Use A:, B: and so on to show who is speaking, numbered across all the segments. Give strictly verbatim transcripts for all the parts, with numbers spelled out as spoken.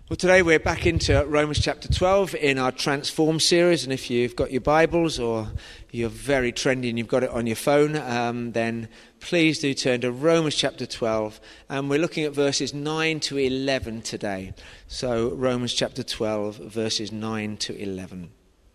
A: Well, today we're back into Romans chapter twelve in our Transform series, and if you've got your Bibles or you're very trendy and you've got it on your phone, um, then please do turn to Romans chapter twelve, and we're looking at verses nine to eleven today. So Romans chapter twelve, verses nine to eleven.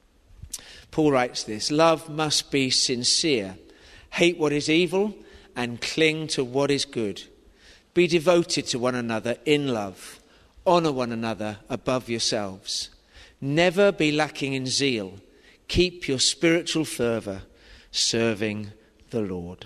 A: Paul writes this: "Love must be sincere. Hate what is evil and cling to what is good. Be devoted to one another in love. Honour one another above yourselves. Never be lacking in zeal. Keep your spiritual fervour, serving the Lord."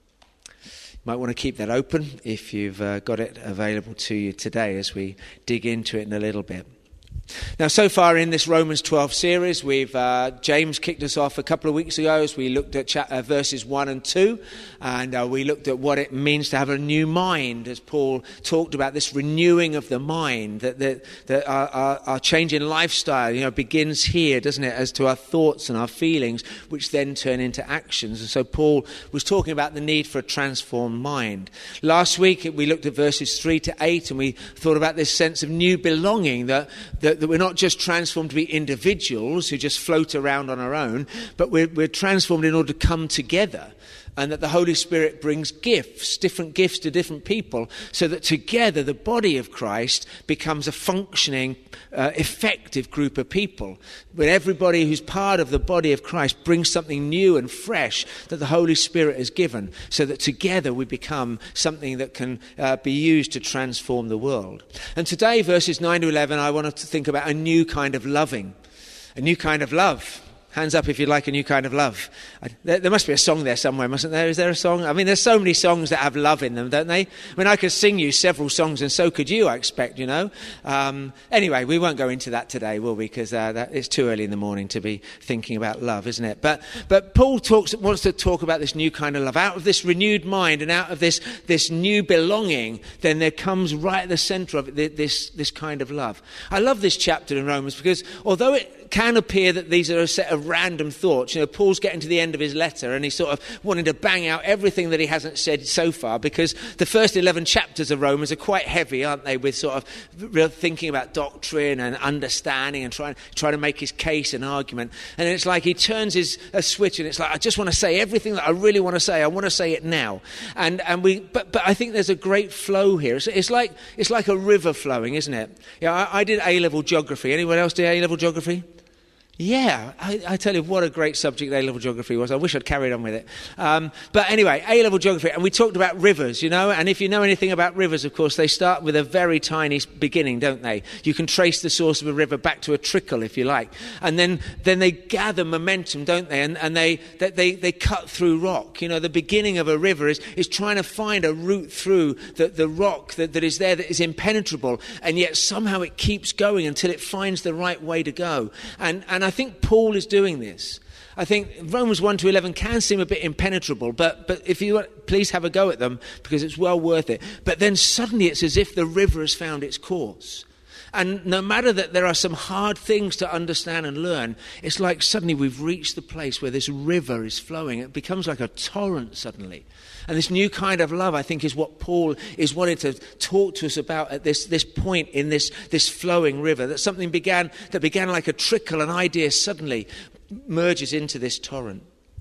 A: You might want to keep that open if you've uh, got it available to you today as we dig into it in a little bit. Now, so far in this Romans twelve series, we've uh, James kicked us off a couple of weeks ago as we looked at cha- uh, verses one and two, and uh, we looked at what it means to have a new mind, as Paul talked about this renewing of the mind, that that, that our, our, our change in lifestyle, you know, begins here, doesn't it, as to our thoughts and our feelings, which then turn into actions. And so Paul was talking about the need for a transformed mind. Last week we looked at verses three to eight, and we thought about this sense of new belonging, that that that we're not just transformed to be individuals who just float around on our own, but we're, we're transformed in order to come together, and that the Holy Spirit brings gifts, different gifts to different people, so that together the body of Christ becomes a functioning, uh, effective group of people. When everybody who's part of the body of Christ brings something new and fresh that the Holy Spirit has given, so that together we become something that can uh, be used to transform the world. And today, verses nine to eleven, I want us to think about a new kind of loving, a new kind of love. Hands up if you like a new kind of love. I, there, there must be a song there somewhere, mustn't there? Is there a song? I mean, there's so many songs that have love in them, don't they? I mean, I could sing you several songs, and so could you, I expect, you know. Um, anyway, we won't go into that today, will we? Because uh, that, it's too early in the morning to be thinking about love, isn't it? But but Paul talks wants to talk about this new kind of love. Out of this renewed mind and out of this, this new belonging, then there comes right at the centre of it this, this kind of love. I love this chapter in Romans because although it can appear that these are a set of random thoughts. You know, Paul's getting to the end of his letter and he's sort of wanting to bang out everything that he hasn't said so far, because the first eleven chapters of Romans are quite heavy, aren't they, with sort of real thinking about doctrine and understanding and trying, trying to make his case and argument. And it's like he turns his a switch and it's like, I just want to say everything that I really want to say. I want to say it now. And and we, but but I think there's a great flow here. It's, it's like it's like a river flowing, isn't it? Yeah, I, I did A-level geography. Anyone else do A-level geography? Yeah, I, I tell you, what a great subject A-level geography was. I wish I'd carried on with it. Um, but anyway, A-level geography, and we talked about rivers, you know, and if you know anything about rivers, of course, they start with a very tiny beginning, don't they? You can trace the source of a river back to a trickle, if you like. And then, then they gather momentum, don't they? And, and they, they, they cut through rock. You know, the beginning of a river is, is trying to find a route through the, the rock that, that is there, that is impenetrable, and yet somehow it keeps going until it finds the right way to go. And, and I think Paul is doing this. I think Romans one to eleven can seem a bit impenetrable, but but if you please have a go at them, because it's well worth it. But then suddenly it's as if the river has found its course. And no matter that there are some hard things to understand and learn, it's like suddenly we've reached the place where this river is flowing. It becomes like a torrent suddenly. And this new kind of love, I think, is what Paul is wanting to talk to us about at this, this point in this, this flowing river. That something began that began like a trickle, an idea suddenly merges into this torrent.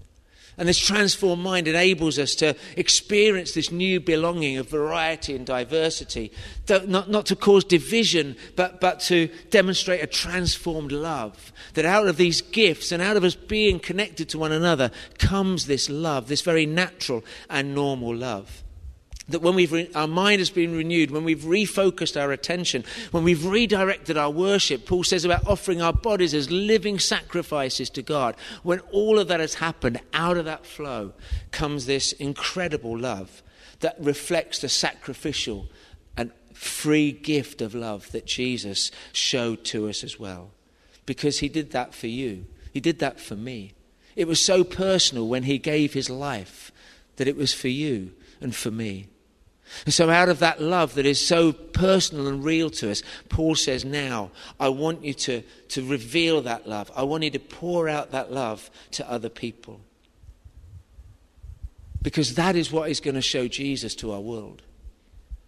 A: And this transformed mind enables us to experience this new belonging of variety and diversity, not, not to cause division, but, but to demonstrate a transformed love. That out of these gifts and out of us being connected to one another comes this love, this very natural and normal love. That when we've re- our mind has been renewed, when we've refocused our attention, when we've redirected our worship, Paul says about offering our bodies as living sacrifices to God. When all of that has happened, out of that flow comes this incredible love that reflects the sacrificial and free gift of love that Jesus showed to us as well. Because he did that for you. He did that for me. It was so personal when he gave his life that it was for you and for me. And so out of that love that is so personal and real to us, Paul says, now, I want you to, to reveal that love. I want you to pour out that love to other people. Because that is what is going to show Jesus to our world.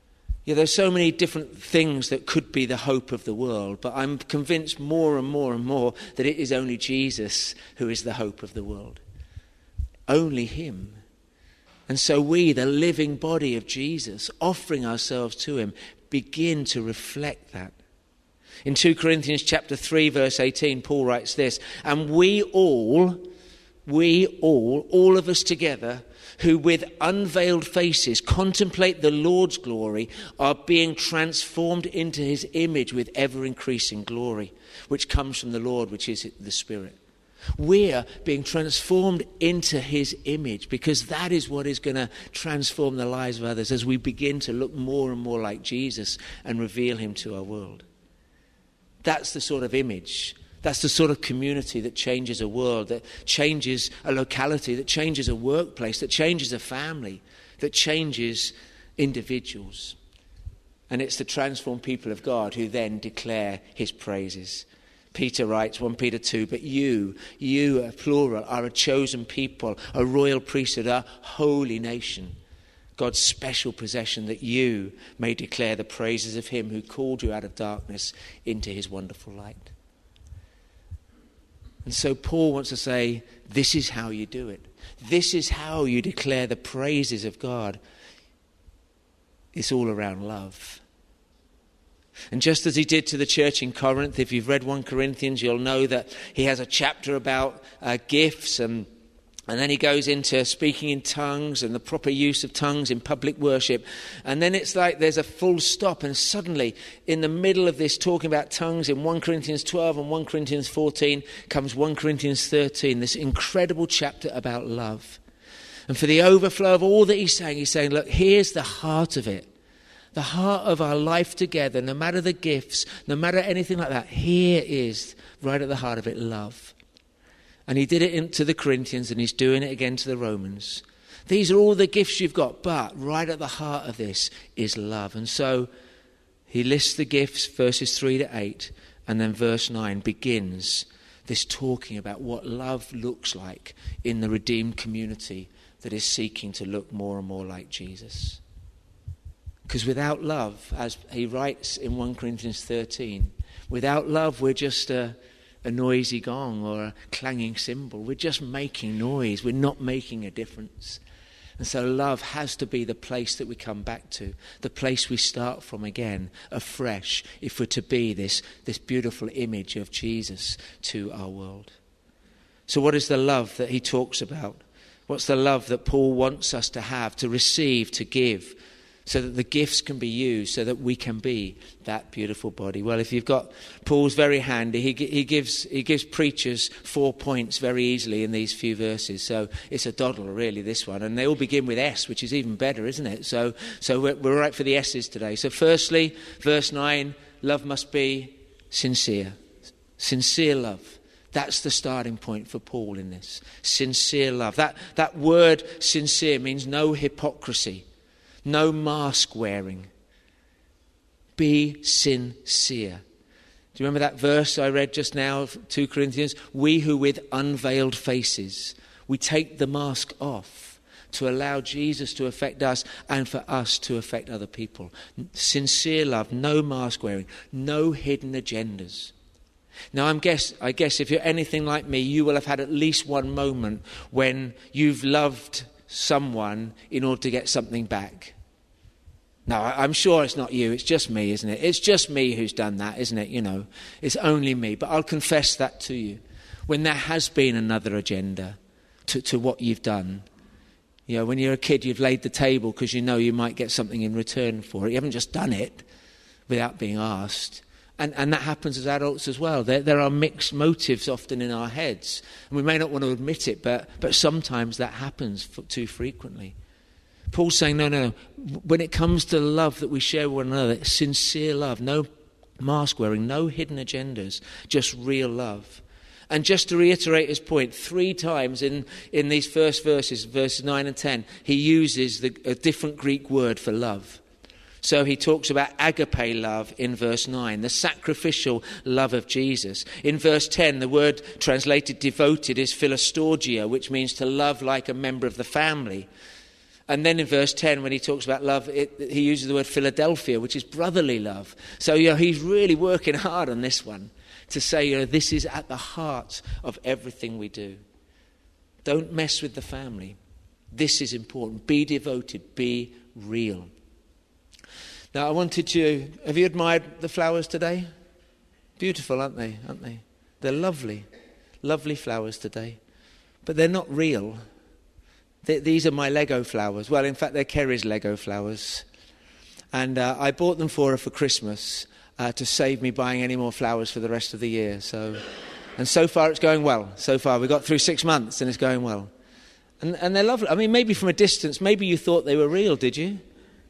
A: Yeah, there's so many different things that could be the hope of the world, but I'm convinced more and more and more that it is only Jesus who is the hope of the world. Only him. And so we, the living body of Jesus, offering ourselves to him, begin to reflect that. In two Corinthians chapter three, verse eighteen, Paul writes this, and we all, we all, all of us together, who with unveiled faces contemplate the Lord's glory, are being transformed into his image with ever-increasing glory, which comes from the Lord, which is the Spirit. We're being transformed into his image because that is what is going to transform the lives of others as we begin to look more and more like Jesus and reveal him to our world. That's the sort of image. That's the sort of community that changes a world, that changes a locality, that changes a workplace, that changes a family, that changes individuals. And it's the transformed people of God who then declare his praises. Peter writes, First Peter two, but you, you, a plural, are a chosen people, a royal priesthood, a holy nation, God's special possession, that you may declare the praises of him who called you out of darkness into his wonderful light. And so Paul wants to say, this is how you do it. This is how you declare the praises of God. It's all around love. And just as he did to the church in Corinth, if you've read First Corinthians, you'll know that he has a chapter about uh, gifts and And then he goes into speaking in tongues and the proper use of tongues in public worship. And then it's like there's a full stop. And suddenly, in the middle of this talking about tongues in First Corinthians twelve and First Corinthians fourteen, comes First Corinthians thirteen, this incredible chapter about love. And for the overflow of all that he's saying, he's saying, look, here's the heart of it. The heart of our life together, no matter the gifts, no matter anything like that, here is, right at the heart of it, love. And he did it to the Corinthians and he's doing it again to the Romans. These are all the gifts you've got, but right at the heart of this is love. And so he lists the gifts, verses three to eight, and then verse nine begins this talking about what love looks like in the redeemed community that is seeking to look more and more like Jesus. Because without love, as he writes in First Corinthians thirteen, without love we're just a... a noisy gong or a clanging cymbal. We're just making noise. We're not making a difference. And so love has to be the place that we come back to, the place we start from again, afresh, if we're to be this, this beautiful image of Jesus to our world. So what is the love that he talks about? What's the love that Paul wants us to have, to receive, to give, so that the gifts can be used, so that we can be that beautiful body? Well, if you've got Paul's very handy, he, he gives he gives preachers four points very easily in these few verses. So it's a doddle, really, this one. And they all begin with S, which is even better, isn't it? So so we're, we're right for the S's today. So firstly, verse nine, love must be sincere. Sincere love. That's the starting point for Paul in this. Sincere love. That, that word sincere means no hypocrisy. No mask wearing. Be sincere. Do you remember that verse I read just now of Second Corinthians? We who with unveiled faces, we take the mask off to allow Jesus to affect us and for us to affect other people. Sincere love, no mask wearing, no hidden agendas. Now I'm guess, I guess if you're anything like me, you will have had at least one moment when you've loved someone in order to get something back. No, I'm sure it's not you. It's just me, isn't it? It's just me who's done that, isn't it? You know, it's only me. But I'll confess that to you. When there has been another agenda to, to what you've done. You know, when you're a kid, you've laid the table because you know you might get something in return for it. You haven't just done it without being asked. And, and that happens as adults as well. There, there are mixed motives often in our heads. And we may not want to admit it, but, but sometimes that happens for, too frequently. Paul's saying, no, no, no. When it comes to love that we share with one another, sincere love, no mask wearing, no hidden agendas, just real love. And just to reiterate his point, three times in, in these first verses, verses nine and ten, he uses the, a different Greek word for love. So he talks about agape love in verse nine, the sacrificial love of Jesus. In verse ten, the word translated devoted is philostorgia, which means to love like a member of the family. And then in verse ten, when he talks about love, it, he uses the word Philadelphia, which is brotherly love. So, you know, he's really working hard on this one to say, you know, this is at the heart of everything we do. Don't mess with the family. This is important. Be devoted. Be real. Now, I wanted to... Have you admired the flowers today? Beautiful, aren't they? Aren't they? They're lovely. Lovely flowers today. But they're not real. They, these are my Lego flowers. Well, in fact, they're Kerry's Lego flowers. And uh, I bought them for her for Christmas uh, to save me buying any more flowers for the rest of the year. So... And so far it's going well. So far we got through six months and it's going well. And, and they're lovely. I mean, maybe from a distance, maybe you thought they were real, did you?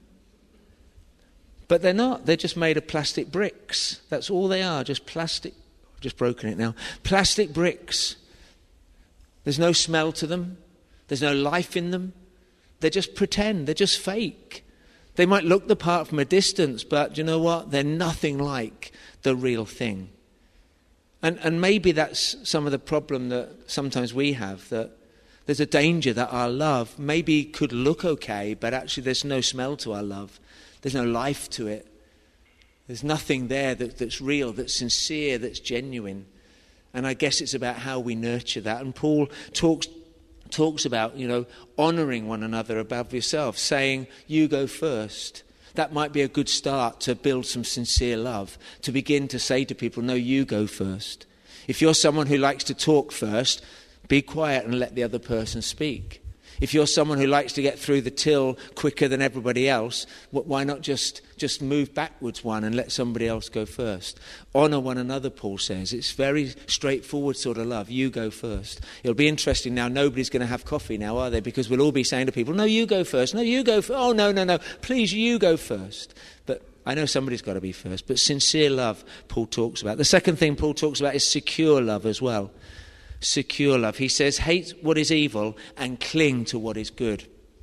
A: But they're not. They're just made of plastic bricks. That's all they are, just plastic. I've just broken it now. Plastic bricks. There's no smell to them. There's no life in them. They just pretend. They're just fake. They might look the part from a distance, but you know what? They're nothing like the real thing. And, and maybe that's some of the problem that sometimes we have, that there's a danger that our love maybe could look okay, but actually there's no smell to our love. There's no life to it. There's nothing there that, that's real, that's sincere, that's genuine. And I guess it's about how we nurture that. And Paul talks talks about, you know, honouring one another above yourself, saying, you go first. That might be a good start to build some sincere love, to begin to say to people, no, you go first. If you're someone who likes to talk first, be quiet and let the other person speak. If you're someone who likes to get through the till quicker than everybody else, why not just, just move backwards one and let somebody else go first? Honour one another, Paul says. It's very straightforward sort of love. You go first. It'll be interesting now. Nobody's going to have coffee now, are they? Because we'll all be saying to people, no, you go first. No, you go first. Oh, no, no, no. Please, you go first. But I know somebody's got to be first. But sincere love, Paul talks about. The second thing Paul talks about is secure love as well. Secure love. He says, hate what is evil and cling to what is good.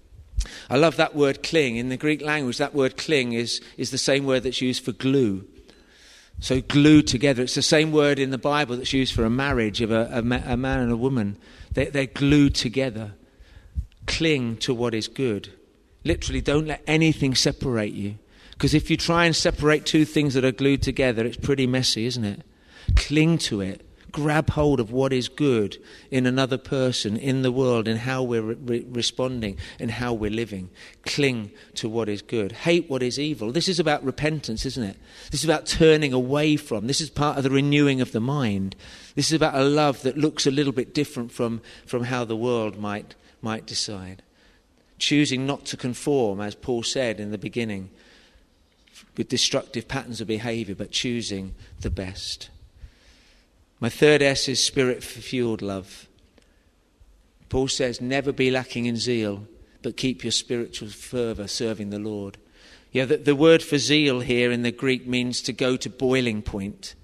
A: I love that word cling. In the Greek language, that word cling is, is the same word that's used for glue. So glued together. It's the same word in the Bible that's used for a marriage of a, a, a man and a woman. They, they're glued together. Cling to what is good. Literally, don't let anything separate you. Because if you try and separate two things that are glued together, it's pretty messy, isn't it? Cling to it. Grab hold of what is good in another person, in the world, in how we're re- responding and how we're living. Cling to what is good. Hate what is evil. This is about repentance, isn't it? This is about turning away from. This is part of the renewing of the mind. This is about a love that looks a little bit different from, from how the world might, might decide. Choosing not to conform, as Paul said in the beginning, with destructive patterns of behaviour, but choosing the best. My third S is spirit-fueled love. Paul says, never be lacking in zeal, but keep your spiritual fervour serving the Lord. Yeah, the, the word for zeal here in the Greek means to go to boiling point,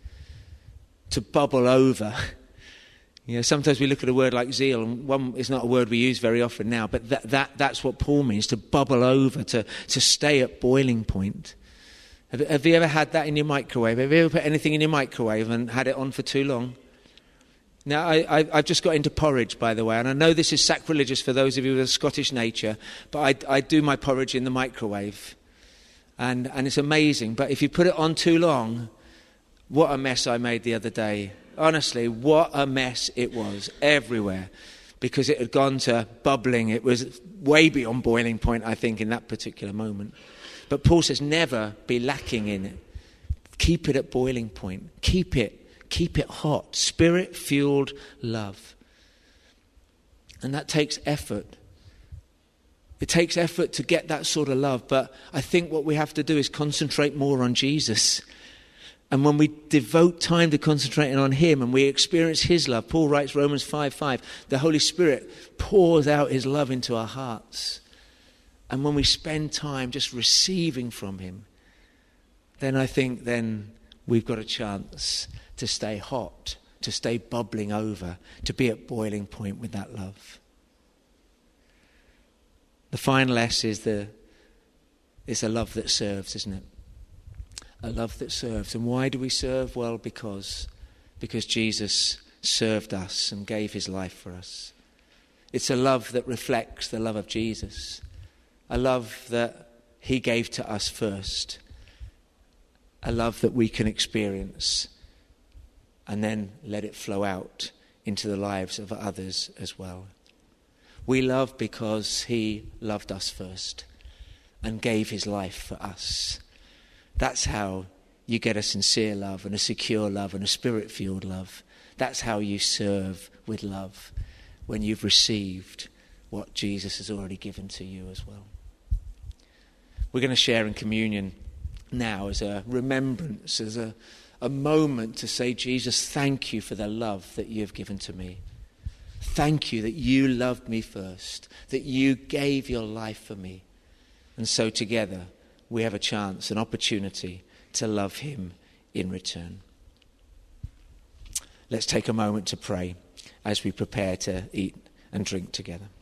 A: to bubble over. You know, sometimes we look at a word like zeal, and one is not a word we use very often now, but that, that that's what Paul means, to bubble over, to, to stay at boiling point. Have, have you ever had that in your microwave? Have you ever put anything in your microwave and had it on for too long? Now, I, I, I've just got into porridge, by the way, and I know this is sacrilegious for those of you with a Scottish nature, but I, I do my porridge in the microwave, and, and it's amazing. But if you put it on too long, what a mess I made the other day. Honestly, what a mess it was everywhere, because it had gone to bubbling. It was way beyond boiling point, I think, in that particular moment. But Paul says never be lacking in it. Keep it at boiling point. Keep it. Keep it hot. Spirit-fueled love. And that takes effort. It takes effort to get that sort of love. But I think what we have to do is concentrate more on Jesus. And when we devote time to concentrating on him and we experience his love, Paul writes Romans five five, the Holy Spirit pours out his love into our hearts. And when we spend time just receiving from him, then I think then we've got a chance to stay hot, to stay bubbling over, to be at boiling point with that love. The final S is the is a love that serves, isn't it? A love that serves. And why do we serve? Well, because because Jesus served us and gave his life for us. It's a love that reflects the love of Jesus. a love that he gave to us first, a love that we can experience and then let it flow out into the lives of others as well. We love because he loved us first and gave his life for us. That's how you get a sincere love and a secure love and a spirit-filled love. That's how you serve with love, when you've received what Jesus has already given to you as well. We're going to share in communion now as a remembrance, as a, a moment to say, Jesus, thank you for the love that you have given to me. Thank you that you loved me first, that you gave your life for me. And so together we have a chance, an opportunity to love him in return. Let's take a moment to pray as we prepare to eat and drink together.